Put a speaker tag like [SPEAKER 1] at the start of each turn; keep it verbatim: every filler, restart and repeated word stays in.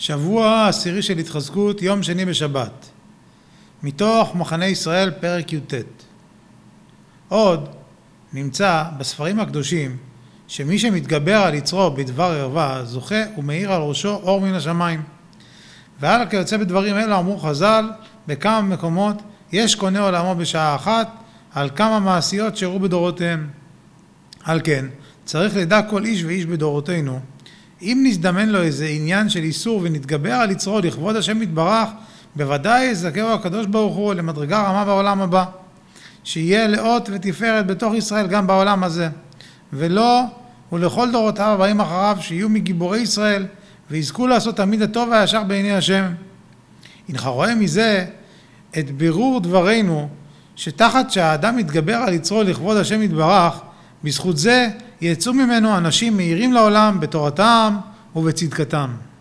[SPEAKER 1] שבוע העשירי של התחזקות, יום שני בשבת. מתוך מחנה ישראל, פרק י"ט. עוד נמצא בספרים הקדושים שמי שמתגבר על יצרו בדבר ערווה זוכה ומאיר על ראשו אור מן השמיים. ועל כיוצא בדברים אלו אמרו חז"ל בכמה מקומות, יש קונה עולמו בשעה אחת על כמה מעשיות שהראו בדורותיהם. על כן צריך לדע כל איש ואיש בדורותינו, אם נזדמן לו איזה עניין של איסור ונתגבר על יצרו לכבוד השם יתברך, בוודאי יזכהו הקדוש ברוך הוא למדרגה רמה בעולם הבא, שיהיה לאות ותפארת בתוך ישראל גם בעולם הזה, ולא ולכל דורותיו הבאים אחריו שיהיו מגיבורי ישראל ויזכו לעשות תמיד הטוב והישר בעיני השם. הנך רואה מזה את בירור דברינו, שתחת שהאדם מתגבר על יצרו לכבוד השם יתברך, בזכות זה יצאו ממנו אנשים מהירים לעולם בתורתם ובצדקתם.